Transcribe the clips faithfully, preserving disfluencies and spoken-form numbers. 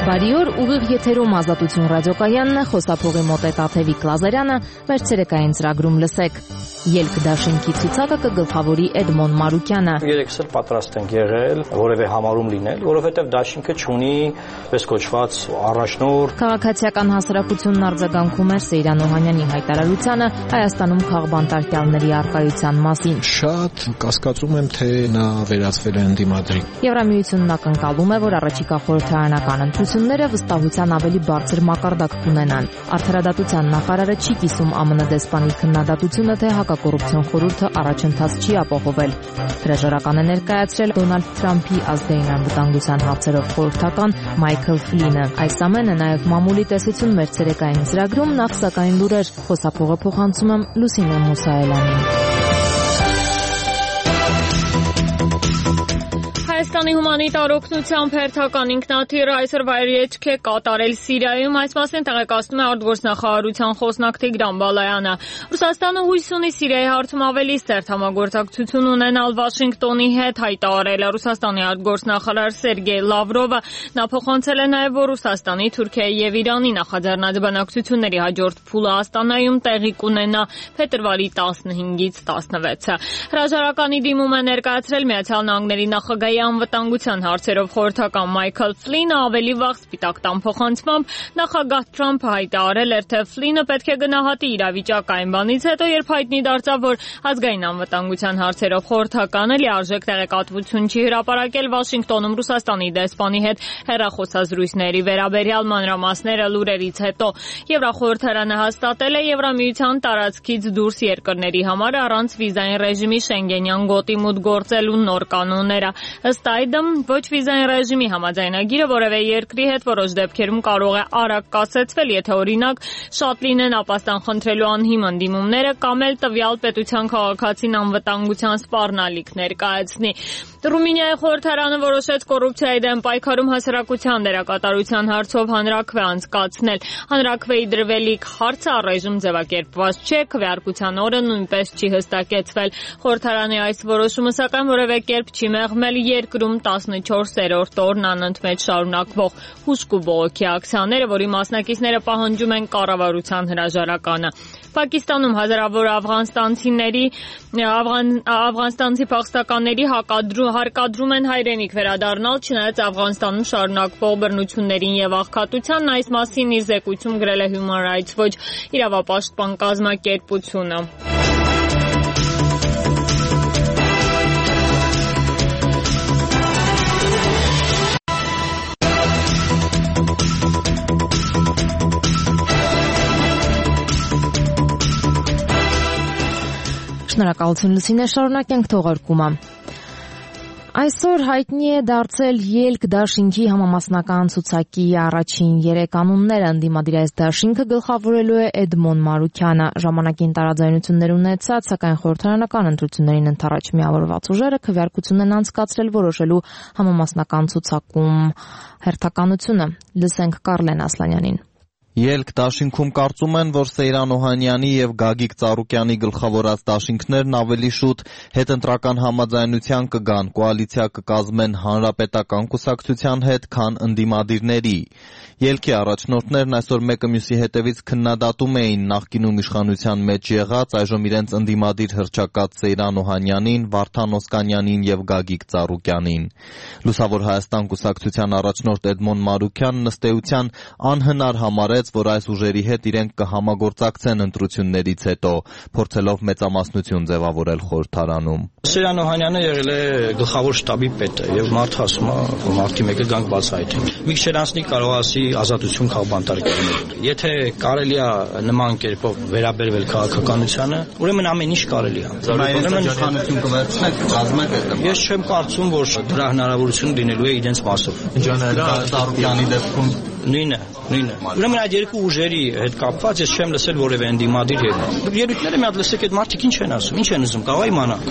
Բարի օր, ուղիղ եթերում Ազատություն ռադիոկայանն է, խոսափողի մոտ է Տաթևիկ Լազարյանը, մեր ցերեկային ծրագրում լսեք. Ելք դաշինքի ցուցակը կգլխավորի Էդմոն Մարուկյանը։ Երեքս էլ պատրաստ ենք եղել որևէ համարում լինել, որովհետև դաշինքը չունի պես կոչված առաջնորդ։ Քաղաքացիական հասարակությունն արձագանքում էր Սեյրան Օհանյանի հայտարարությանը Հայաստանում քաղբանտարկյալների առկայության մասին։ Շատ կասկածում եմ, թե նա վերածվել է ընդդիմադրի։ Եվրամիությունն ակնկալում է, որ առաջիկա խորհրդարանական ընտրությունները վստահության ավելի բարձր մակարդակ կունենան։ Արդարադատության նախարարը չի կիսում ԱՄՆ դեսպանի քննադատությունը, թե հակակոռուպցիոն խորհուրդը առաջընթաց չի ապահովել։ Հրաժարական է ներկայացրել Դոնալդ Թրամփի ազգային անվտանգության հարցերով խորհրդական Մայքլ Ֆլինը։ Այս ամենը նաև մամուլի տեսություն մեր ցերեկային ծրագրում, նախ սակայն լուրեր, խոսափողը փոխանցում եմ Լուսինե Մուսայելյանին։ Հայաստանի հումանիտար օգնության հերթական ինքնաթիռը այսօր վայրի էջք է կատարել Սիրիայում, այս մասին տեղեկացնում է արտգործնախարարության խոսնակ Տիգրան Բալայանը։ Ռուսաստանը հույս ունի Սիրիայի հարցում ավելի սերտ համագործակցություն ունենալ Վաշինգտոնի հետ, հայտարարել է Ռուսաստանի արտգործնախարար Սերգեյ Լավրովը։ Նա փոխանցել է նաև, որ Ռուսաստանի, Թուրքիայի եւ Իրանի նախաձեռնած բանակցությունների հաջորդ փուլը Աստանայում տեղի կունենա փետրվարի տասնհինգից տասնվեցը։ Հրաժարականի դիմում է ներկայացրել Միացյալ Նահանգների նախագահի անվտանգության հարցերով խորհրդական Մայքլ Ֆլինը, ավելի վաղ Սպիտակ տան փոխանցմամբ նախագահ Թրամփը հայտարարել էր, թե Ֆլինը պետք է գնահատի իրավիճակը այն բանից հետո, երբ հայտնի դարձավ, որ ազգային անվտանգության հարցերով խորհրդականը լիարժեք տեղեկատվություն չի հրապարակել Վաշինգտոնում Ռուսաստանի դեսպանի հետ հեռախոսազրույցների վերաբերյալ մանրամասները լուրերից հետո։ Եվրախորհրդարանը հաստատել է Եվրամիության տարածքից դուրս երկրների համար առանց վիզային ռեժիմի Շենգենյան գոտի մուտք գործելու նոր կանոնները։ Ըստ այդմ, ոչ վիզային ռեժիմի համաձայնագիրը որևէ երկրի հետ որոշ դեպքերում կարող է արագ կասեցվել, եթե օրինակ շատ լինեն ապաստան խնդրելու անհիմն դիմումները կամ էլ տվյալ պետության քաղաքացին անվտանգության սպառնալիք ներկայացնի։ Ռումինիայի խորհրդարանը որոշեց կոռուպցիայի դեմ պայքարում հասարակության դերակատարության հարցով հանրաքվե անցկացնել։ Հանրաքվեի դրվելիք հարցը առայժմ ձևակերպված չէ, քվեարկության օրը նույնպես չի հստակեցվել։ Խորհրդարանի այս որոշումը սակայն որևէ կերպ չի մեղմել երկրում տասնչորսերորդ օրն անընդմեջ շարունակվող հուժկ ու բողոքի ակցիաները, որի մասնակիցները պահանջում են կառավարության հրաժարականը։ Պակիստանում հազարավոր աֆղանստանցիների աֆղան, աֆղանստանցի փախստականների հարկադրում են հայրենիք վերադառնալ, չնայած Աֆղանստանում շարունակվող բռնություններին եւ աղքատությանն, այս մասին իր զեկույցում գրել է Human Rights Watch իրավապաշտպան կազմակերպությունը։ Շնորհակալություն Լուսինե, շարունակենք թողարկումը։ Այսօր հայտնի է դարձել Ելք դաշինքի համամասնական ցուցակի առաջին երեք անունները։ Ընդդիմադիր այս դաշինքը գլխավորելու է Էդմոն Մարուկյանը։ Ժամանակին տարաձայնություններ ունեցած, սակայն խորհրդարանական ընտրություններին ընդառաջ միավորված ուժերը քվեարկություն են անցկացրել որոշելու համամասնական ցուցակում հերթականությունը։ Լսենք Կարլեն Ասլանյանին։ Ելք դաշինքում կարծում են, որ Սեյրան Օհանյանի եւ Գագիկ Ծառուկյանի գլխավորած դաշինքներն ավելի շուտ հետընտրական համաձայնության կգան, կոալիցիա կկազմեն հանրապետական կուսակցության հետ, քան ընդդիմադիրների։ Ելքի առաջնորդներն այսօր մեկը մյուսի հետևից քննադատում էին նախկինում իշխանության մեջ եղած, այժմ իրենց ընդդիմադիր հռչակած Սեյրան Օհանյանին, Վարդան Օսկանյանին եւ Գագիկ Ծառուկյանին։ Լուսավոր Հայաստան կուսակցության առաջնորդ Էդմոն Մարուկյանն ըստ էության անհնար համարեց, որ այս ուժերի հետ իրենք կհամագործակցեն ընտրություններից հետո, փորձելով մեծամասնություն ձևավորել խորհրդարանում։ Սեյրան Օհանյանը եղել է գլխավոր շտաբի պետը եւ մարդը ասում է, մարդի մեկը գանք բացահայտենք։ Մի քիչ անցնի կարող ասի ազատություն քաղբանտարկյալներին։ Եթե կարելի է նման կերպով վերաբերվել քաղաքականությանը, ուրեմն ամեն ինչ կարելի է։ Ուրեմն իշխանություն կվերցնեք, կազմեք այդ։ Ես չեմ կարծում, որ դրա հնարավորություն լինելու է իրենց մասով։ Ծառուկյանի դեպքում նույնը, նույնը։ Ուրեմն այդ երկու ուժերի հետ կապված ես չեմ լսել որևէ ընդդիմադիր հետ։ Երույթները մի հատ լսեք, այդ մարդիկ ինչ են ասում, ինչ են ուզում, կարող է իմանալ։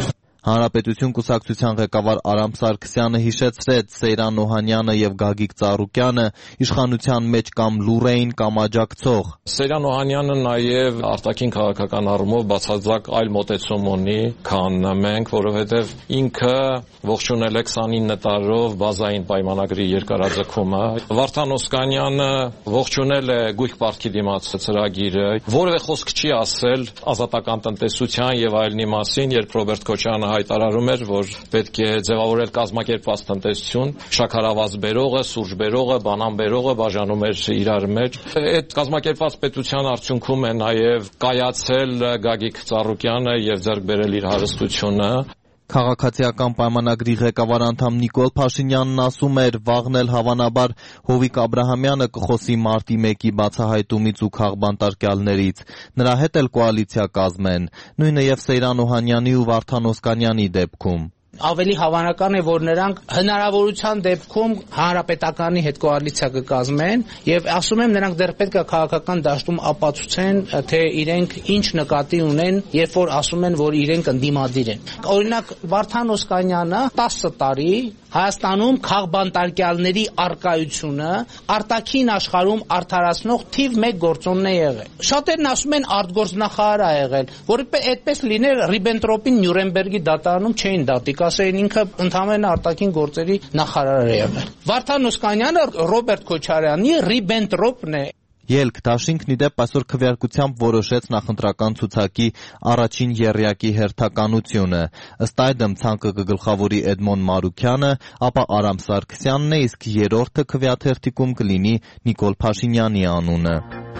Հանրապետություն կուսակցության ղեկավար Արամ Սարգսյանը հիշեցրեց Սեյրան Օհանյանը եւ Գագիկ Ծառուկյանը իշխանության մեջ կամ լուր էին, կամ աջակցող։ Սեյրան Օհանյանը նաեւ արտաքին քաղաքական առումով բացարձակ այլ մոտեցում ունի, քան մենք, որովհետեւ ինքը ողջունել է քսանինը տարով բազային պայմանագրի երկարաձգումը։ Վարդան Օսկանյանը ողջունել է գույք պարտքի դիմաց ծրագիրը, որևէ խոսք չի ասել ազատական տնտեսության եւ այլնի մասին, երբ Ռոբերտ Քոչարյանը հայտարարում էր, որ պետք է ձևավորել կազմակերպված տնտեսություն, շաքարավազ բերողը, սուրճ բերողը, բանան բերողը բաժանում էր իրար մեջ։ Այդ կազմակերպված պետության արդյունքում է նաեւ կայացել Գագիկ Ծառուկյանը եւ ձեռք բերել իր հարստությունը։ Քաղաքացիական պայմանագրի ղեկավար անդամ Նիկոլ Փաշինյանն ասում էր, վաղն էլ հավանաբար Հովիկ Աբրահամյանը կխոսի մարտի մեկի բացահայտումից ու քաղբանտարկյալներից։ Նրա հետ էլ կոալիցիա կազմեն, նույնը եւ Սեյրան Օհանյանի ու Վարդան Օսկանյանի դեպքում։ Ավելի հավանական է, որ նրանք հնարավորության դեպքում հանրապետականի հետ կոալիցիա կկազմեն եւ ասում եմ, նրանք դեռ պետք է քաղաքական դաշտում ապացուցեն, թե իրենք ինչ նկատի ունեն, երբ որ ասում են, որ իրենք ընդդիմադիր են։ Օրինակ Վարդան Օսկանյանը տասը տարի Հայաստանում քաղբանտարկյալների առկայությունը արտաքին աշխարհում արդարացնող թիվ մեկ գործոնն է եղել։ Շատերն ասում են արտգործնախարար ա եղել, որ այդպես լիներ Ռիբենտրոպին Նյուրնբերգի դատարանում չէին դատի, ասեն ինքը ընդհանրապես արտաքին գործերի նախարար է եղել։ Վարդան Օսկանյանը Ռոբերտ Քոչարյանի Ռիբենտրոպն է։ Ելք դաշինքն ի դեպ այսօր քվեարկությամբ որոշեց նախընտրական ցուցակի առաջին եռյակի հերթականությունը։ Ըստ այդմ ցանկը կգլխավորի Էդմոն Մարուքյանը, ապա Արամ Սարգսյանն է, իսկ երրորդը քվեաթերթիկում կլինի Նիկոլ Փաշինյանի անունը։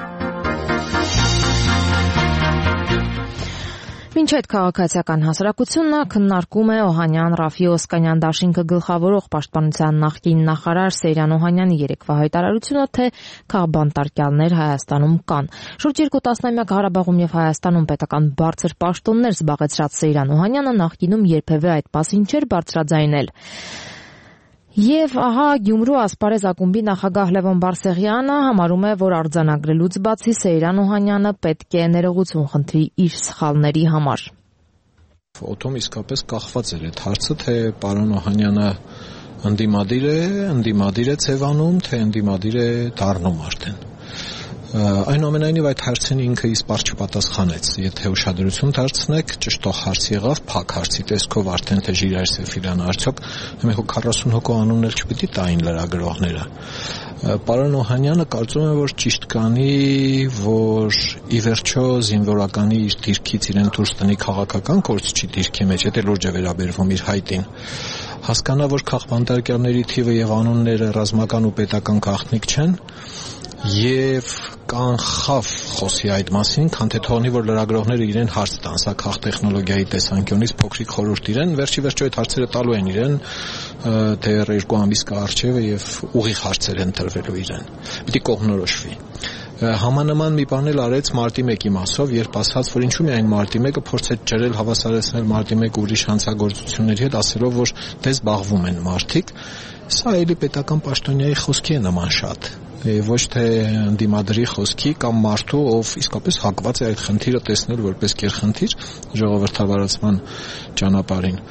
Մինչ այդ քաղաքացիական հասարակությունը քննարկում է Օհանյան Ռաֆի Օսկանյան դաշինքը գլխավորող պաշտպանության նախկին նախարար Սեյրան Օհանյանի երեկվա հայտարարությունը, թե քաղբանտարկյալներ Հայաստանում կան։ Շուրջ երկու տասնամյակ Ղարաբաղում եւ Հայաստանում պետական բարձր պաշտոններ զբաղեցրած Սեյրան Օհանյանը նախկինում երբևէ այդ պասին չէր բարձրաձայնել։ Եվ ահա Գյումրու ասպարեզ ակումբի նախագահ Լևոն Բարսեղյանը համարում է, որ արձանագրելուց բացի Սեյրան Օհանյանը պետք է ներողություն խնդրի իր սխալների համար։ Օթոմ իսկապես կախված էր այդ հարցը, թե պարոն Օհանյանը ընդդիմադիր է, ընդդիմադիր է ձևանում, թե ընդդիմադիր է դառնում արդեն։ Այնուամենայնիվ այդ հարցին ինքը իսպառ չպատասխանեց։ Եթե ուշադրություն դարձնեք, ճշտող հարց եղավ, փակ հարցի տեսքով արդեն թե Ժիրայր Սեֆիրյանը արդյոք մեկ քառասուն հոգու անուններ չպիտի տային լրագրողները։ Պարոն Օհանյանը կարծում է, որ ճիշտ կանի, որ ի վերջո զինվորականի իր դիրքից իրեն դուրս տնի քաղաքական կորցչի դիրքի մեջ, եթե լուրջ է վերաբերվում իր հայտին։ Հասկանա, որ քաղբանտարկյալների թիվը եւ անունները ռազմական ու պետական գաղտնիք չեն, եւ կանխավ խոսի այդ մասին, քան թե թողնի, որ լրագրողները իրեն հարց տան, սա քաղտեխնոլոգիայի տեսանկյունից փոքրիկ խորհուրդ իրեն, վերջի վերջո այդ հարցերը տալու են իրեն, դեռ երկու ամիս կա առջևը եւ ուղիղ հարցեր են տրվելու իրեն։ Պիտի կողմնորոշվի։ Համանման մի բան էլ արեց մարտի մեկի մասով, երբ ասաց, որ ինչու միայն մարտի մեկը փորձեց ջրել, հավասարեցնել մարտի մեկը ուրիշ հանցագործությունների հետ, ասելով, որ դե զբաղվում են մարդիկ։ Սա էլի պետական պաշտոնյայի խոսքի է նման շատ, ոչ թե ընդդիմադրի խոսքի կամ մարդու, ով իսկապես հակված է այդ խնդիրը տեսնել որպես գերխնդիր ժողովրդավարացման ճանապարհին։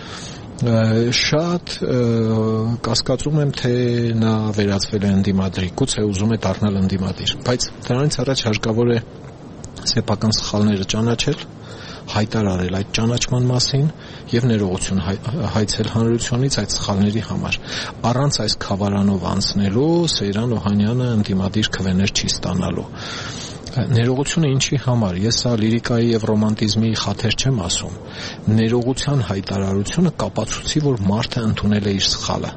Շատ կասկածում եմ, թե նա վերածվել է ընդդիմադրի, գուցե ուզում է դառնալ ընդդիմադիր, բայց դրանից առաջ հարկավոր է սեփական սխալները ճանաչել, հայտարարել այդ ճանաչման մասին եւ ներողություն հայցել հանրությունից այդ սխալների համար։ Առանց այս խավարանով անցնելու Սեյրան Օհանյանը ընդդիմադիր քվեներ չի ստանալու։ Ներողությունը ինչի համար։ Ես սա լիրիկայի եւ ռոմանտիզմի խաթեր չեմ ասում։ Ներողության հայտարարությունը կապացուցի, որ մարդը ընդունել է իր սխալը։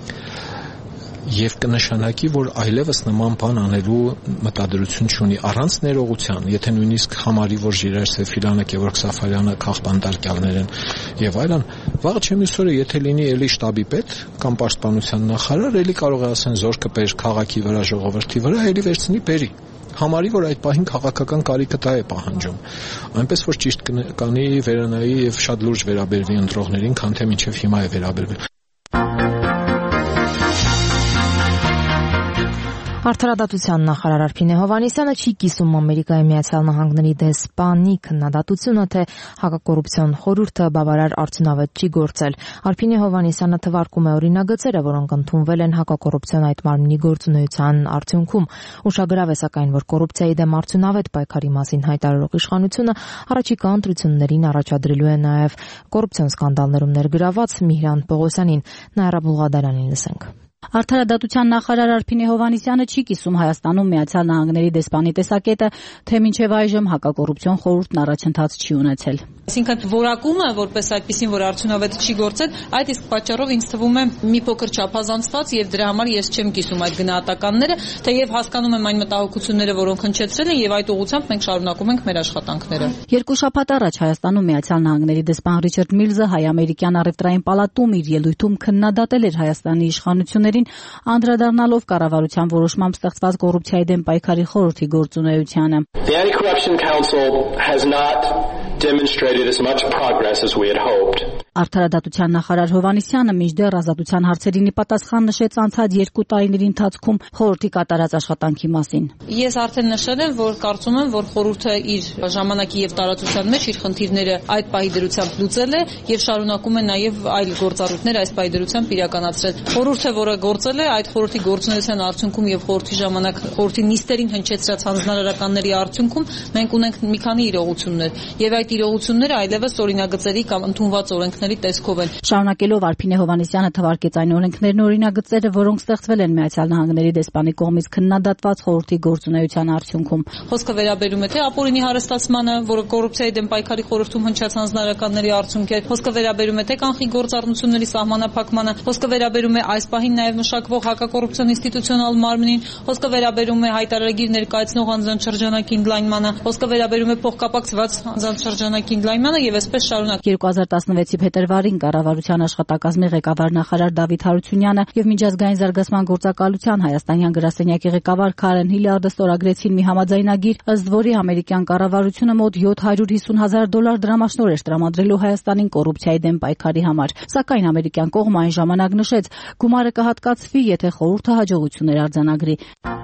Եվ կնշանակի, որ այլևս նման բան անելու մտադրություն չունի առանց ներողության, եթե նույնիսկ համարի, որ Ժիրայր Սեֆիրյանը, Գևորգ Սաֆարյանը քաղբանտարկյալներ են եւ այլն, վաղը չեմիս օրը եթե լինի էլի շտաբի պետ կամ պաշտպանության նախարար, էլի կարող է ասեն զորքը բեր քաղաքի վրա, ժողովրդի վրա, էլի վերցնի բերի։ Համարի, որ այդ պահին քաղաքական կարիքը դա է պահանջում։ Այնպես որ ճիշտ կանի վերանայի եւ շատ լուրջ վերաբերվի ընտրողներին, քան թե մինչեւ հիմա է վերաբերվել։ Արդարադատության նախարար Արփինե Հովհաննիսյանը չի կիսում Ամերիկայի Միացյալ Նահանգների դեսպանի քննադատությունը, թե հակակոռուպցիոն խորհուրդը բավարար արդյունավետ չի գործել։ Արփինե Հովհաննիսյանը թվարկում է օրինագծերը, որոնք ընդունվել են հակակոռուպցիոն այդ մարմնի գործունեության արդյունքում։ Ուշագրավ է սակայն, որ կոռուպցիայի դեմ արդյունավետ պայքարի մասին հայտարարող իշխանությունը առաջիկա ընտրություններին առաջադրելու է նաև կոռուպցիոն սկանդալներում ներգրավված Միհրան Պողոսյանին։ Նաիրա Բուլղադարյանին լսենք։ Արդարադատության նախարար Արփինե Հովհաննիսյանը չի կիսում Հայաստանում Միացյալ Նահանգների դեսպանի տեսակետը, թե մինչև այժմ հակակոռուպցիոն խորհուրդն առաջընթաց չի ունեցել։ Այսինքն որակումը որպես այդպեսին, որ արդյունավետ չի գործել, այդ իսկ պատճառով ինձ թվում է մի փոքր չափազանցված եւ դրա համար ես չեմ կիսում այդ գնահատականները, թեև հասկանում եմ այն մտահոգությունները, որոնք հնչեցրել են եւ այդ ուղղությամբ մենք շարունակում ենք մեր աշխատանքները։ Երկու շաբաթ առաջ Հայաստանում Միացյալ Նահանգների դեսպան Ռիչարդ Միլզը հայ-ամերիկյան առևտրային պալատում իր ելույթում քննադատել էր Հայաստանի իշխանություններին, անդրադառնալով կառավարության որոշմամբ ստեղծված կոռուպցիայի դեմ պայքարի խորհրդի գործունեությանը։ The Anti-Corruption Council has not demonstrated as much progress as we had hoped. Արդարադատության նախարար Հովհաննիսյանը մինչդեռ ազատության հարցերին պատասխան նշեց անցած երկու տարիների ընթացքում խորհրդի կատարած աշխատանքի մասին։ Ես արդեն նշել եմ, որ կարծում եմ, որ խորհուրդը իր ժամանակի եւ տարածության մեջ իր խնդիրները այդ պահի դրությամբ լուծել է եւ շարունակում է նաեւ այլ գործառույթներ այս պահի դրությամբ իրականացրել։ Խորհուրդը, որը գործել է, այդ խորհրդի գործունեության արդյունքում եւ խորհրդի ժամանակ խորհրդի նիստերին հնչեցրած հանձնարարականների արդյունքում մենք ունենք մի քանի իրողություններ եւ այդ իրողությունները այլևս օրինագծերի կամ ընդունված օրենքների տեսքով են։ Շարունակելով Արփինե Հովհաննիսյանը թվարկեց այն օրենքներն ու օրինագծերը, որոնք ստեղծվել են Միացյալ Նահանգների դեսպանի կողմից քննադատված խորհրդի գործունեության արդյունքում։ Խոսքը վերաբերում է թե ապօրինի հարստացմանը, որը կոռուպցիայի դեմ պայքարի խորհրդում հնչած հանձնարարականների արդյունք է, խոսքը վերաբերում է թե կանխիկ գործառնությունների սահմանափակմանը, խոսքը վերաբերում է այս պահին նաև մշակվող հակակոռուպցիոն ինստիտուցիոնալ մարմնին, խոսքը վերաբերում է հայտարարագիր ներկայացնող անձանց շրջանակի ընդլայնմանը, խոսքը վերաբերում է փոխկապակցված անձանց շրջանակի ընդլայնմանը եւ այսպես շարունակ։ երկու հազար տասնվեցի փետրվարին կառավարության աշխատակազմի ղեկավար նախարար Դավիթ Հարությունյանը եւ միջազգային զարգացման գործակալության հայաստանյան գրասենյակի ղեկավար Քարեն Հիլարդը ստորագրեցին մի համաձայնագիր, ըստ որի ամերիկյան կառավարությունը մոտ յոթ հարյուր հիսուն հազար դոլար դրամաշնորհ էր տրամադրելու Հայաստանին կոռուպցիայի դեմ պայքարի համար։ Սակայն ամերիկյան կողմը այն ժամանակ նշեց, գումարը կհատկացվի, եթե խորհուրդը հաջողություններ արձանագրի։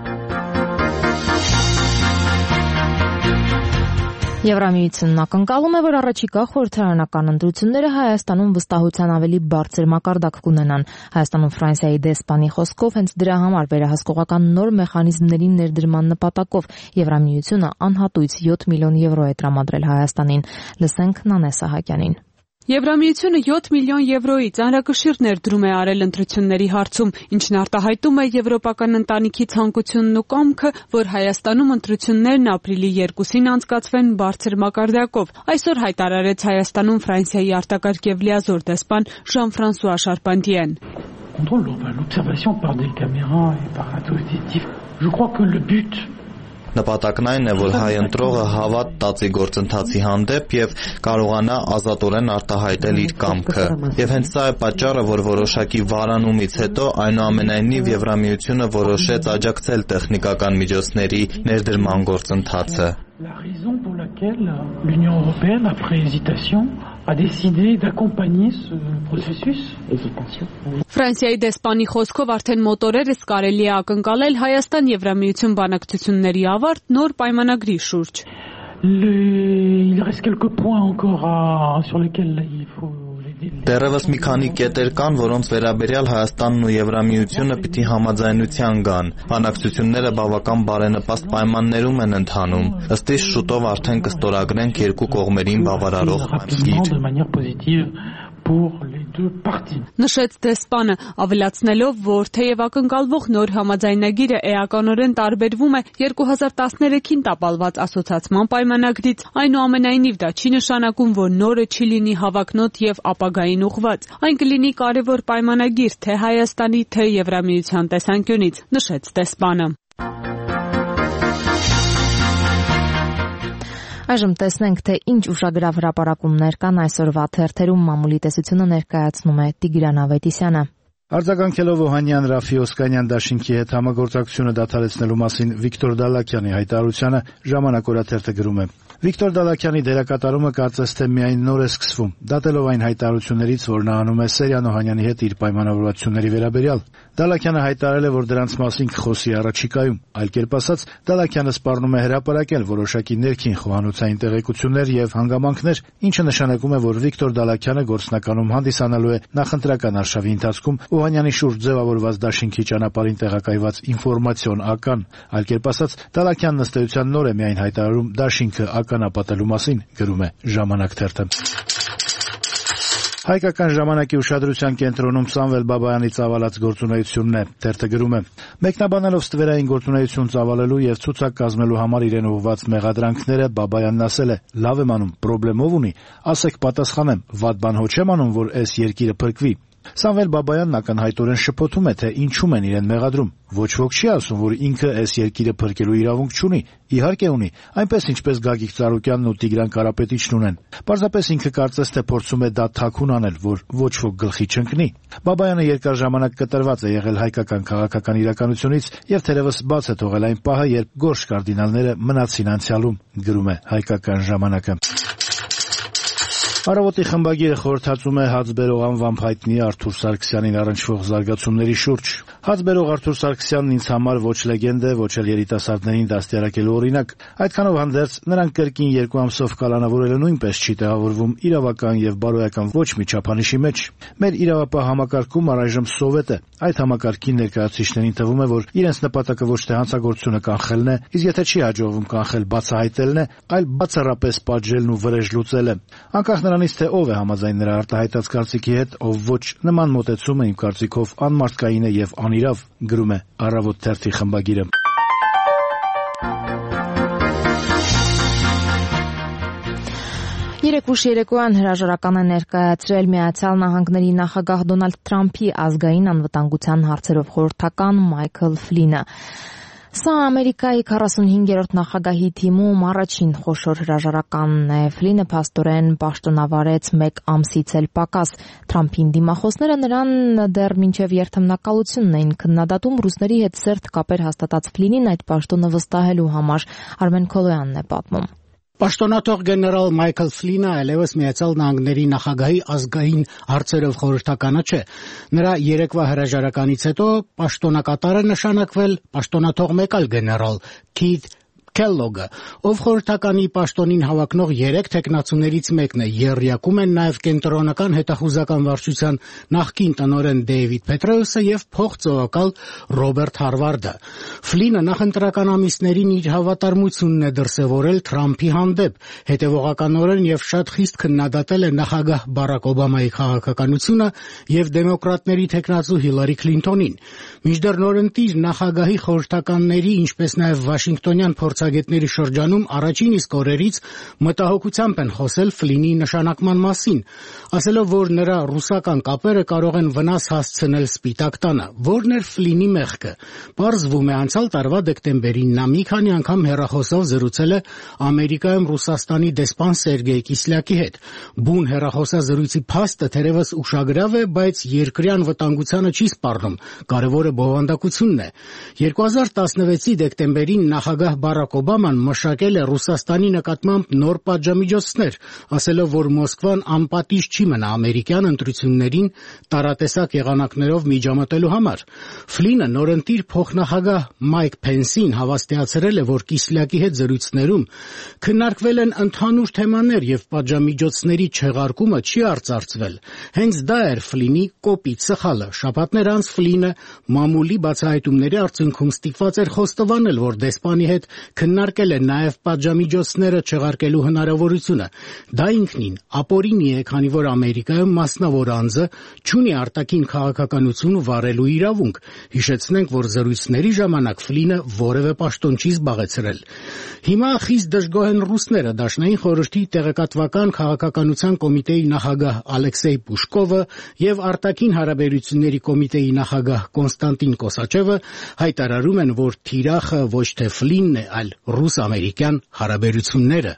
Եվրամիությունն ակնկալում է, որ առաջիկա խորհրդարանական ընտրությունները Հայաստանում վստահության ավելի բարձր մակարդակ կունենան։ Հայաստանում Ֆրանսիայի դեսպանի խոսքով հենց դրա համար վերահսկողական նոր մեխանիզմների ներդրման նպատակով Եվրամիությունը անհատույց յոթ միլիոն եվրո է տրամադրել Հայաստանին։ Լսենք Նանե Սահակյանին։ Եվրամիությունը յոթ միլիոն եվրոյի ծանրակշիռ ներդրում է արել ընտրությունների հարցում, ինչն արտահայտում է եվրոպական ընտանիքի ցանկությունն ու կամքը, որ Հայաստանում ընտրություններն ապրիլի երկուսին անցկացվեն բարձր մակարդակով։ Այսօր հայտարարեց Հայաստանում Ֆրանսիայի արտակարգ եւ լիազոր դեսպան Ժան-Ֆրանսուଆ Շարպանտիեն։ L'observation par des caméras et par un dispositif. Je crois que le but Նպատակն այն է, որ հայ ընտրողը հավատ տածի գործընթացի հանդեպ եւ կարողանա ազատորեն արտահայտել իր կամքը։ Եվ հենց սա է պատճառը, որ որոշակի վարանումից հետո այնուամենայնիվ Եվրամիությունը որոշեց աջակցել տեխնիկական միջոցների ներդրման գործընթացը։ La raison pour laquelle l'Union européenne, après hésitation, a décidé d'accompagner ce processus. Hésitation. Ֆրանսիայի դեսպանի խոսքով արդեն մոտորերս կարելի է ակնկալել Հայաստան-Եվրամիություն բանակցությունների ավարտ նոր պայմանագրի շուրջ։ Il reste quelques points encore à, sur lesquels il faut Դեռևս մի քանի կետեր կան, որոնց վերաբերյալ Հայաստանն ու Եվրամիությունը պիտի համաձայնության գան։ Բանակցությունները բավական բարենպաստ պայմաններում են ընթանում։ Ըստ իս շուտով արդեն կստորագրենք երկու կողմերին բավարարող գիր։ Նշեց դեսպանը, ավելացնելով, որ թեև ակնկալվող նոր համաձայնագիրը էականորեն տարբերվում է երկու հազար տասներեքին տապալված ասոցիացման պայմանագրից, այնուամենայնիվ դա չի նշանակում, որ նորը չի լինի հավակնոտ եւ ապագային ուղղված։ Այն կլինի կարևոր պայմանագիր թե Հայաստանի, թե Եվրամիության տեսանկյունից, նշեց դեսպանը։ Այժմ տեսնենք, թե ինչ ուշագրավ հրապարակումներ կան այսօրվա թերթերում։ Մամուլի տեսությունը ներկայացնում է Տիգրան Ավետիսյանը։ Արձագանքելով Օհանյան Ռաֆի Օսկանյան դաշինքի հետ համագործակցությունը դադարեցնելու մասին Վիկտոր Դալակյանի հայտարարությանը Ժամանակ օրաթերթը գրում է. Վիկտոր Դալաքյանի դերակատարումը կարծես թե միայն նոր է սկսվում, դատելով այն հայտարարություններից, որ նա անում է Սերյան Օհանյանի հետ իր պայմանավորվածությունների վերաբերյալ։ Դալաքյանը հայտարարել է, որ դրանց մասին կխոսի առաջիկայում, այլ կերպ ասած, Դալաքյանը սպառնում է հրապարակել որոշակի ներքին խոհանոցային տեղեկություններ եւ հանգամանքներ, ինչը նշանակում է, որ Վիկտոր Դալաքյանը գործնականում հանդիսանալու է նախընտրական արշավի ընթացքում Օհանյանի շուրջ ձևավորված դաշինքի ճանապարհին տեղակայված ինֆորմացիոն ական, այլ կերպ ասած, Դալաքյանն ըստ էության նոր է միայն հայտարարում դաշինքը ականապատելու մասին, գրում է Ժամանակ թերթը։ Հայկական ժամանակի ուշադրության կենտրոնում Սամվել Բաբայանի ծավալած գործունեությունն է, թերթը գրում է. Մեկնաբանելով ստվերային գործունեություն ծավալելու եւ ցուցակ կազմելու համար իրեն ուղղված մեղադրանքները Բաբայանն ասել է. «Լավ եմ անում, պրոբլեմով ունի, ասեք պատասխանեմ, վատ բան հո չեմ անում, որ այս երկիրը փրկվի»։ Սամվել Բաբայանն ակնհայտորեն շփոթում է, թե ինչու են իրեն մեղադրում։ Ոչ ոք չի ասում, որ ինքը այս երկիրը փրկելու իրավունք չունի։ Իհարկե ունի, այնպես ինչպես Գագիկ Ծառուկյանն ու Տիգրան Կարապետիչն ունեն։ Պարզապես ինքը կարծես թե փորձում է դա թաքուն անել, որ ոչ ոք գլխի չընկնի։ Բաբայանը երկար ժամանակ կտրված է եղել հայկական քաղաքական իրականությունից եւ թերևս բաց է թողել այն պահը, երբ գորշ կարդինալները մնացին անցյալում, գրում է Հայկական ժամանակը։ Առավոտի խմբագիրը խորհրդածում է հացբերող անվամբ հայտնի Արթուր Սարգսյանին առնչվող զարգացումների շուրջ։ Հացբերող Արթուր Սարգսյանն ինձ համար ոչ լեգենդ է, ոչ էլ երիտասարդներին դաստիարակելու օրինակ։ Այդքանով հանդերձ նրան կրկին երկու ամսով կալանավորելը նույնպես չի տեղավորվում իրավական եւ բարոյական ոչ մի չափանիշի մեջ։ Մեր իրավապահ համակարգում առայժմ սովետ է։ Այդ համակարգի ներկայացուցիչներին թվում է, որ իրենց նպատակը ոչ թե հանցագործությունը կանխելն է, իսկ եթե չի հաջողվում կանխել բացահայտելն է, այլ բացառապես պատժելն ու վրեժ լուծելը։ Անկախ նրանից, թե ով է համաձայն նրա արտահայտած կարծիքի հետ, ով ոչ, նման մոտեցումը իմ կարծիքով անմարդկային է եւ անիրավ, գրում է Առավոտ թերթի խմբագիրը։ Երեկ ուշ երեկոյան հրաժարական է ներկայացրել Միացյալ Նահանգների նախագահ Դոնալդ Թրամփի ազգային անվտանգության հարցերով խորհրդական Մայքլ Ֆլինը։ Սա Ամերիկայի քառասունհինգերորդ նախագահի թիմում առաջին խոշոր հրաժարականն է։ Ֆլինը փաստորեն պաշտոնավարեց մեկ ամսից էլ պակաս։ Թրամփին դիմախոսները նրան դեռ մինչև երթմնակալությունն էին քննադատում ռուսների հետ սերտ կապեր հաստատած Ֆլինին այդ պաշտոնը վստահելու համար։ Արմեն Քոլոյանն է պատմում։ Պաշտոնաթող գեներալ Մայքլ Ֆլինը այլևս Միացյալ Նահանգների նախագահի ազգային հարցերով խորհրդականը չէ։ Նրա երեկվա հրաժարականից հետո պաշտոնակատար է նշանակվել պաշտոնաթող մեկ այլ գեներալ Քիթ Քելլոգը, ով խորհրդականի պաշտոնին հավակնող երեք թեկնածուներից մեկն է, եռյակում են նաև կենտրոնական հետախուզական վարչության նախկին տնօրեն Դեյվիդ Փետրեուսը եւ փոխծովակալ Ռոբերտ Հարվարդը։ Ֆլինը նախընտրական ամիսներին իր հավատարմությունն է դրսևորել Թրամփի հանդեպ, հետևողականորեն եւ շատ խիստ քննադատել է նախագահ Բարակ Օբամայի քաղաքականությունը եւ դեմոկրատների թեկնածու Հիլարի Քլինտոնին։ Մինչդեռ նորընտիր նախագահի խորհրդականների, ինչպես նաև Վաշինգտոնյան փորձագետների շրջանում առաջին իսկ օրերից մտահոգությամբ են խոսել Ֆլինի նշանակման մասին, ասելով, որ նրա ռուսական կապերը կարող են վնաս հասցնել Սպիտակ տանը։ Որն էր Ֆլինի մեղքը։ Պարզվում է, անցյալ տարվա դեկտեմբերին նա մի քանի անգամ հեռախոսով զրուցել է Ամերիկայում Ռուսաստանի դեսպան Սերգեյ Կիսլյակի հետ։ Բուն հեռախոսազրույցի փաստը թերևս ուշագրավ է, բայց երկրի անվտանգությանը չի սպառնում։ Կարևորը բովանդակությունն է։ երկու հազար տասնվեցի դեկտեմբերին նախագահ Բարակ Օբաման մշակել է Ռուսաստանի նկատմամբ նոր պատժամիջոցներ, ասելով, որ Մոսկվան անպատիժ չի մնա ամերիկյան ընտրություններին տարատեսակ եղանակներով միջամտելու համար։ Ֆլինը նորընտիր փոխնախագահ Մայք Փենսին հավաստիացրել է, որ Կիսլյակի հետ զրույցներում քննարկվել են ընդհանուր թեմաներ եւ պատժամիջոցների չեղարկումը չի արծարծվել։ Հենց դա էր Ֆլինի կոպիտ սխալը։ Շաբաթներ անց Ֆլինը մամուլի բացահայտումների արդյունքում ստիպված էր խոստովանել, որ դեսպանի հետ քննարկել է նաև պատժամիջոցները չեղարկելու հնարավորությունը։ Դա ինքնին ապօրինի է, քանի որ Ամերիկայում մասնավոր անձը չունի արտաքին քաղաքականություն վարելու իրավունք։ Հիշեցնենք, որ զրույցների ժամանակ Ֆլինը որևէ պաշտոն չի զբաղեցրել։ Հիմա խիստ դժգոհ են ռուսները։ Դաշնային խորհրդի տեղեկատվական քաղաքականության կոմիտեի նախագահ Ալեքսեյ Պուշկովը եւ արտաքին հարաբերությունների կոմիտեի նախագահ Կոնստանտին Կոսաչևը հայտարարում են, որ թիրախը ոչ թե Ֆլինն է, այլ ռուս-ամերիկյան հարաբերությունները։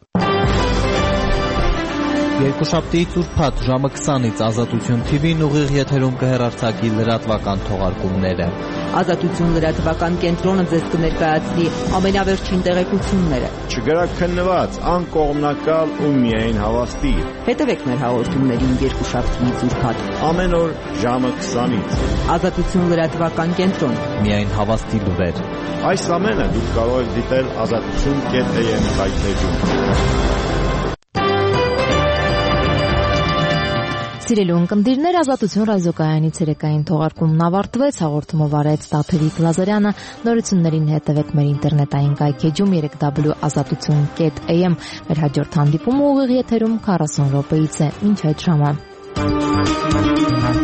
Երկուշաբթիից ուրբաթ ժամը քսանից Ազատություն թիվին ուղիղ եթերում կհեռարձակի լրատվական թողարկումները։ Ազատություն լրատվական կենտրոնը ձեզ կներկայացնի ամենավերջին տեղեկությունները։ Չգրաքննված, անկողմնակալ ու միայն հավաստի։ Հետևեք մեր հաղորդումներին երկուշաբթիից ուրբաթ ամեն օր ժամը քսանից։ Ազատություն լրատվական կենտրոն։ Միայն հավաստի լուրեր։ Այս ամենը դուք կարող եք դիտել ազատություն կետ է եմ հայտարարում։ Սիրելի ունկնդիրներ, Ազատություն ռադիոկայանի ցերեկային թողարկումն ավարտվեց, հաղորդումը վարեց Տաթևիկ Լազարյանը, նորություններին հետևեք մեր ինտերնետային կայքեջում երեք w ազատություն կետ a m, մեր հաջորդ հանդիպումը ուղիղ եթերում քառասուն րոպեից է, մինչ այդ ժամը։